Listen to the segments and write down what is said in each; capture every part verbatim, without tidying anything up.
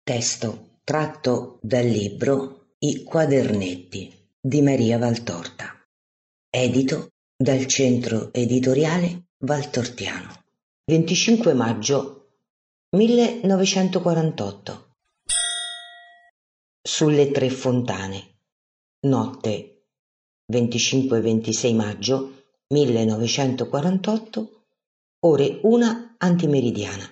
Testo tratto dal libro I quadernetti di Maria Valtorta, edito dal Centro Editoriale Valtortiano, venticinque maggio millenovecentoquarantotto. Sulle Tre Fontane, notte venticinque ventisei maggio millenovecentoquarantotto, ore una antimeridiana.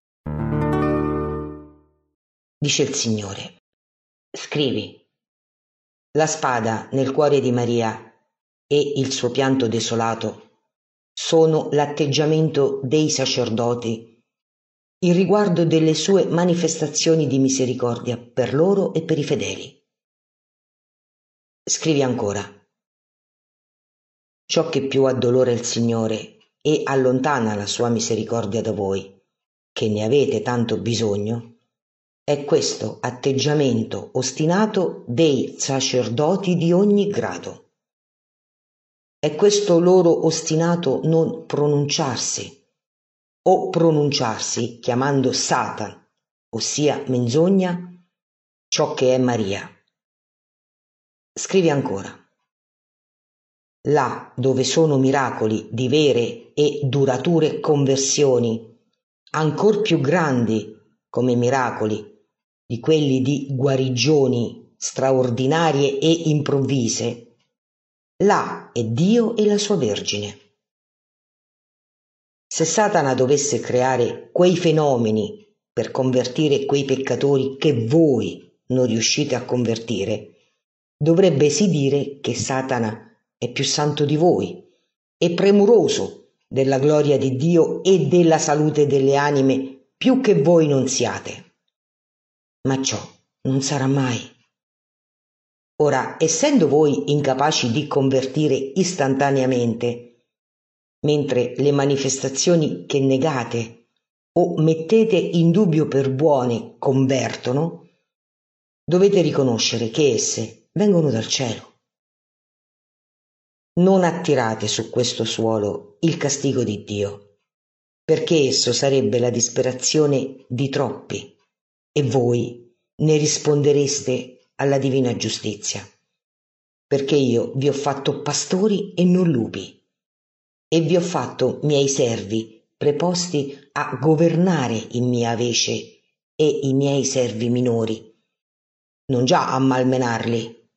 Dice il Signore: scrivi. La spada nel cuore di Maria e il suo pianto desolato sono l'atteggiamento dei sacerdoti, il riguardo delle sue manifestazioni di misericordia per loro e per i fedeli. Scrivi ancora: ciò che più addolora il Signore e allontana la sua misericordia da voi, che ne avete tanto bisogno, è questo atteggiamento ostinato dei sacerdoti di ogni grado. È questo loro ostinato non pronunciarsi, o pronunciarsi chiamando Satan, ossia menzogna, ciò che è Maria. Scrivi ancora: là dove sono miracoli di vere e durature conversioni, ancor più grandi come miracoli di quelli di guarigioni straordinarie e improvvise, là è Dio e la sua Vergine. Se Satana dovesse creare quei fenomeni per convertire quei peccatori che voi non riuscite a convertire, dovrebbe sì dire che Satana è più santo di voi e premuroso della gloria di Dio e della salute delle anime più che voi non siate. Ma ciò non sarà mai. Ora, essendo voi incapaci di convertire istantaneamente, mentre le manifestazioni che negate o mettete in dubbio per buone convertono, dovete riconoscere che esse vengono dal cielo. Non attirate su questo suolo il castigo di Dio, perché esso sarebbe la disperazione di troppi e voi ne rispondereste alla divina giustizia, perché io vi ho fatto pastori e non lupi, e vi ho fatto miei servi preposti a governare in mia vece e i miei servi minori, non già a malmenarli.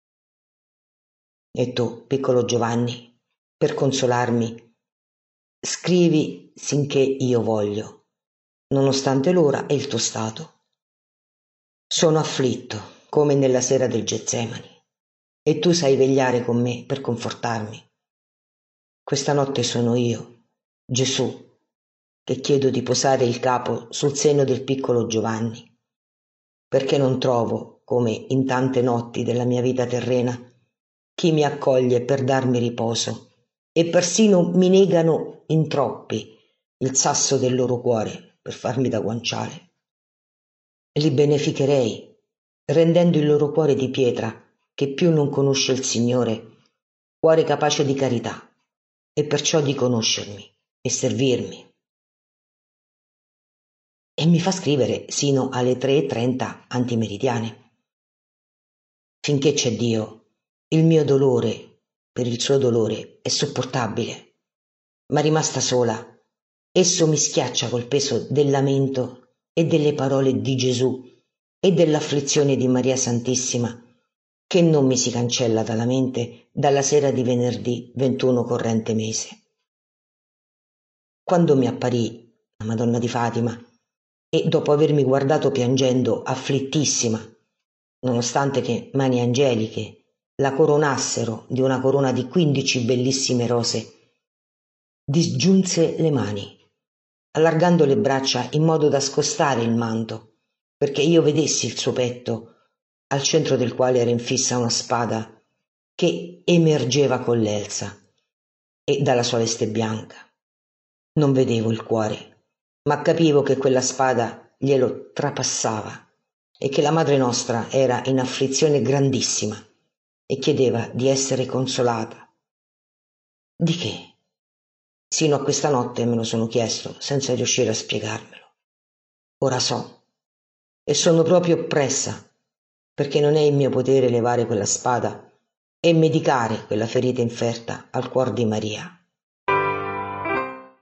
E tu, piccolo Giovanni, per consolarmi, scrivi sinché io voglio, nonostante l'ora e il tuo stato. Sono afflitto, come nella sera del Getsemani, e tu sai vegliare con me per confortarmi. Questa notte sono io, Gesù, che chiedo di posare il capo sul seno del piccolo Giovanni, perché non trovo, come in tante notti della mia vita terrena, chi mi accoglie per darmi riposo, e persino mi negano in troppi il sasso del loro cuore per farmi da guanciale. Li beneficherei, rendendo il loro cuore di pietra, che più non conosce il Signore, cuore capace di carità, e perciò di conoscermi e servirmi. E mi fa scrivere sino alle tre e trenta antimeridiane. Finché c'è Dio, il mio dolore per il suo dolore è sopportabile, ma rimasta sola, esso mi schiaccia col peso del lamento e delle parole di Gesù e dell'afflizione di Maria Santissima, che non mi si cancella dalla mente dalla sera di venerdì ventuno corrente mese. Quando mi apparì la Madonna di Fatima e dopo avermi guardato piangendo afflittissima, nonostante che mani angeliche la coronassero di una corona di quindici bellissime rose, disgiunse le mani, allargando le braccia in modo da scostare il manto, perché io vedessi il suo petto, al centro del quale era infissa una spada che emergeva con l'elsa, e dalla sua veste bianca. Non vedevo il cuore, ma capivo che quella spada glielo trapassava e che la Madre nostra era in afflizione grandissima e chiedeva di essere consolata. Di che? Sino a questa notte me lo sono chiesto senza riuscire a spiegarmelo. Ora so e sono proprio oppressa, perché non è in mio potere levare quella spada e medicare quella ferita inferta al cuor di Maria.